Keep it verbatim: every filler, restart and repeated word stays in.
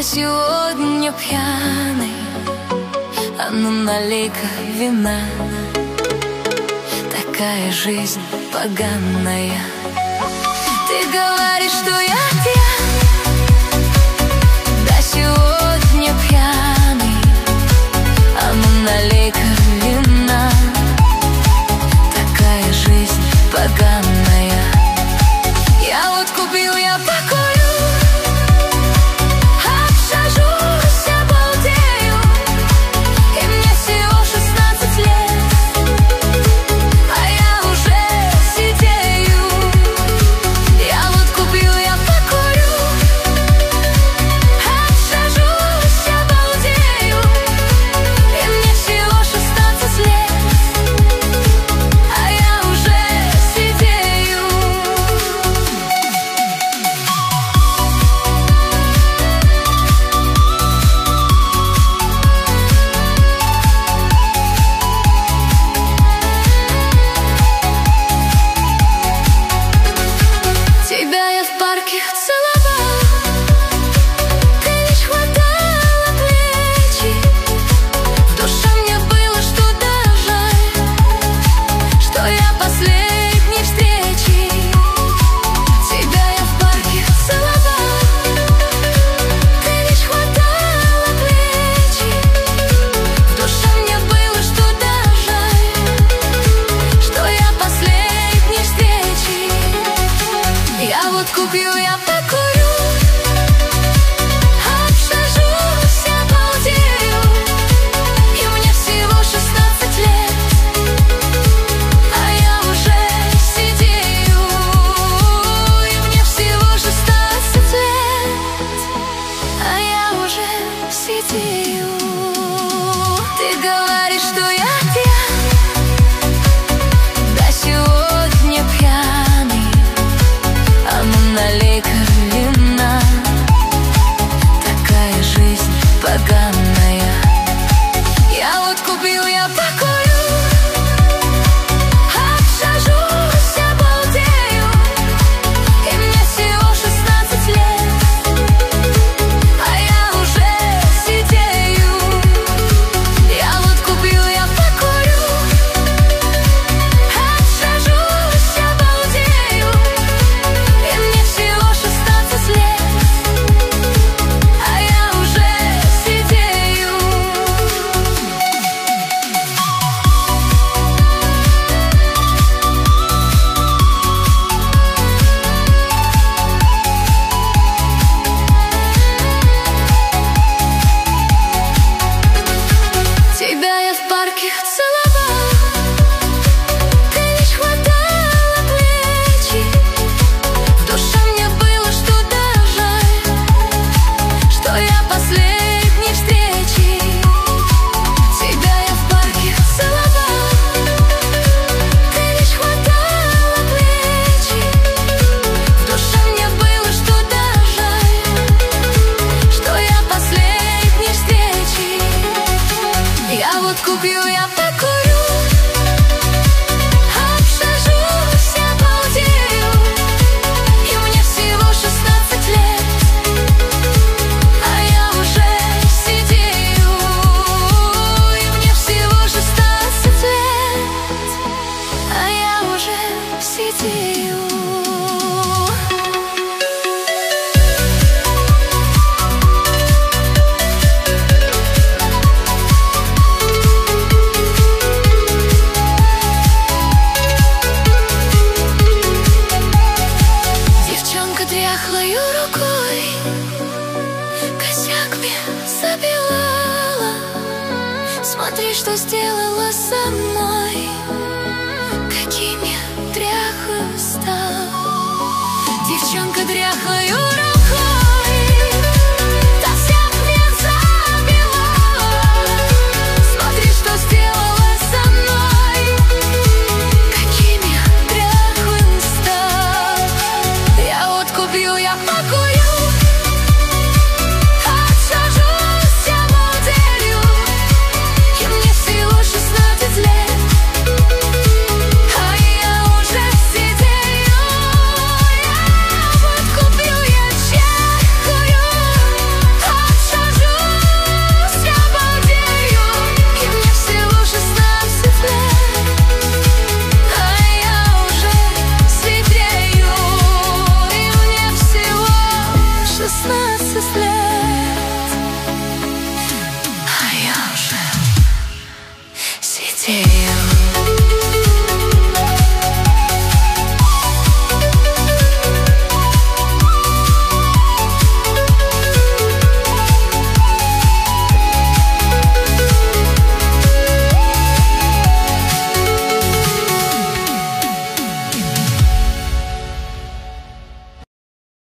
Я сегодня пьяный, а ну налей-ка вина. Такая жизнь поганая. Ты говоришь, что я пьян, да сегодня пьяный, а ну налей-ка вина. Такая жизнь поганая. Я вот купил, я покурю, обсажусь, обалдею, и мне всего шестнадцать лет, а я уже сидею. Я вот купил, я покурю, обсажусь, обалдею, и мне всего шестнадцать лет, а я уже сидею. Тебя я в парке целовал, ты лишь хватала плечи. В душе мне было что-то жаль, что я последней встречи. Тебя я в парке целовал, ты лишь хватала плечи. В душе мне было что-то жаль, что я последней встречи. Я вот купил, я покурю, обсажусь, обалдею, и мне всего шестнадцать лет, а я уже сидею. И мне всего шестнадцать лет, а я уже сидею. Ты говоришь, что я пьян, да сегодня пьяный, а ну налей-ка вина. Такая жизнь поганая. Я вот купил, я покурю, обсажусь, обалдею, и мне всего шестнадцать лет, а я уже сидею. Я вот купил, я покурю, обсажусь, обалдею, и мне всего шестнадцать лет, а я уже сидею. Тебя я в парке целовал, ты лишь хватала плечи. В душе мне было что-то жаль, что я последней встречи. Тебя я в парке целовал, ты лишь хватала плечи. В душе мне было что-то жаль, что я последней встречи. Я вот купил, я покурю, обсажусь, обалдею, и мне всего шестнадцать лет, а я уже сидею. И мне всего шестнадцать лет, а я уже сидею. Девчонка дряхлою рукой косяк мне забивала. Смотри, что сделала со мной, каким я дряхлым стал. Девчонка дряхлою рукой косяк мне забивала. Смотри, что сделала со мной, каким я дряхлым стал. Я вот купил, я покурю, обсажусь, обалдею, и мне всего шестнадцать лет, а я уже сидею. Я вот купил, я чекаю, feel.